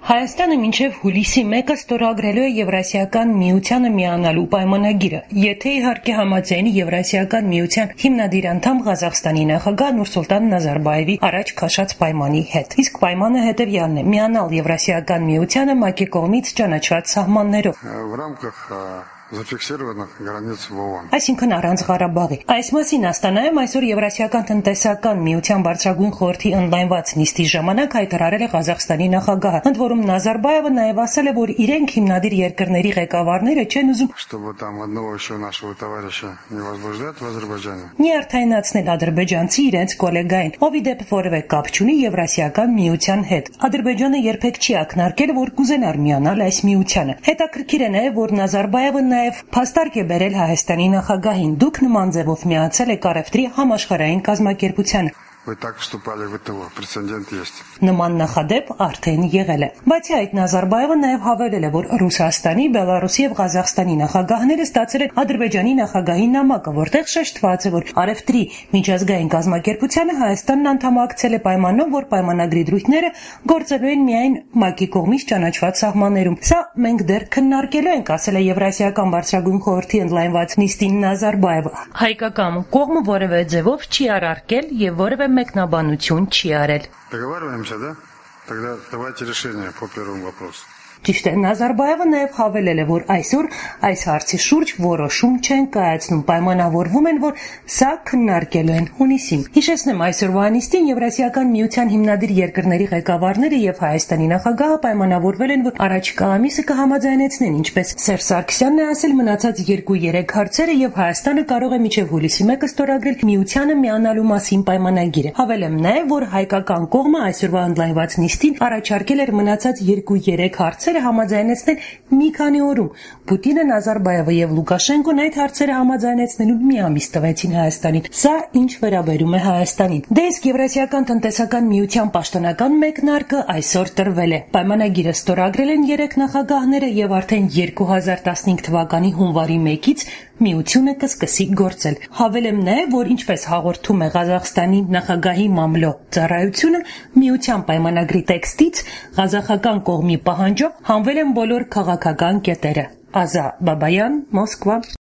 Հայաստանը մինչև հուլիսի 1-ը ստորագրելու է Եվրասիական միությանը միանալու պայմանագիրը, եթե իհարկե համաձայնի Եվրասիական միության հիմնադիր անդամ Ղազախստանի նախագահ Նուրսուլտան Նազարբաևի առաջ քաշած պայմանի հետ։ Իսկ պայմանը հետևյալն է՝ միանալ Եվրասիական միությանը ՄԱԿ-ի կողմից ճանաչված սահմաններով։ В рамках зафиксированных границ ООН. Այսինքն առանց Ղարաբաղի։ Այս մասին Աստանայում այսօր Եվրասիական տնտեսական միության բարձրագույն խորհրդի ընդլայնված նիստի ժամանակ հայտարարել է Ղազախստանի նախագահը, ընդ որում Նազարբաևը նաև ասել է, որ իրենք հիմնադիր երկրների ղեկավարները չեն ուզում, Чтобы там одного еще нашего товарища не возбуждать в Азербайджане. Նյարդայնացնել ադրբեջանցի իրենց գոլեգային, ով ի դեպ որևէ կապ չունի Եվրասիական միության հետ։ Ադրբեջանը երբեք չի ակնարկել, որ կուզենար միանալ այս միությանը։ Հետաքրքիր է նաև, որ Նազարբաևը նաև փաստարկ է բերել Հայաստանի նախագահին. դուք նման ձևով միացել եք առևտրի համաշխարհային կազմակերպությանը։ Вы так вступали в ВТО. Прецедент есть. Նման նախադեպ արդեն եղել է։ Բացի այդ, Նազարբաևը նաև հավելել է, որ Ռուսաստանի, Բելարուսի եւ Ղազախստանի նախագահները ստացել են Ադրբեջանի նախագահի նամակը, որտեղ շեշտված է, որ առևտրի միջազգային կազմակերպությանը Հայաստանն անդամակցել է պայմանով, որ պայմանագրի դրույթները գործելու են միայն ՄԱԿ-ի կողմից ճանաչված սահմաններում։ Սա մենք դեռ քննարկելու ենք, ասել է Եվրասիական բարձրագույն խորհրդի ընդլայնված նիստին Նազարբաևը։ Հայկական կողմը որևէ ձևով չի առարկել եւ որևէ մեկնաբանություն չի արել։ Договариваемся, да? Тогда давайте решение по первому вопросу. Ճիշտ է, Նազարբաևը նաև հավելել է, որ այսօր այս հարցի շուրջ որոշում չեն կայացնում, պայմանավորվում են, որ սա քննարկելու են հունիսին։ Հիշեցնեմ, այսօրվա նիստին Եվրասիական միության հիմնադիր երկրների ղեկավարները եւ Հայաստանի նախագահը պայմանավորվել են, որ առաջիկա ամիսը կհամաձայնեցնեն, ինչպես Սերժ Սարգսյանն է ասել, մնացած 2-3 հարցերը եւ Հայաստանը կարող է մինչեւ հուլիսի 1-ը ստորագրել միությանը միանալու մասին պայմանագիրը։ Հավելեմ նաև, որ հայկական կողմը այսօրվա ընդլայնված նիստին առաջարկել էր մնացած 2-3 հարցերը համաձայնեցնել մի քանի օրում։ Պուտինը, Նազարբաևը եւ Լուկաշենկոն այդ հարցերը համաձայնեցնելու մի ամիս տվեցին Հայաստանին։ Սա ինչ վերաբերում է Հայաստանին։ Դե իսկ Եվրասիական տնտեսական միության պաշտոնական մեկնարկը այսօր տրվել է։ Պայմանագիրը ստորագրել են 3 նախագահները եւ արդեն 2015 թվականի հունվարի 1-ից միությունը կսկսի գործել։ Հավելեմ նաև, որ ինչպես հաղորդում է Ղազախստանի նախագահի մամլո ծառայությունը, միության պայմանագրի տեքստից ղազախական կողմի պահանջով հանվել են բոլոր քաղաքական կետերը։ Ազա Բաբայան, Մոսկվա։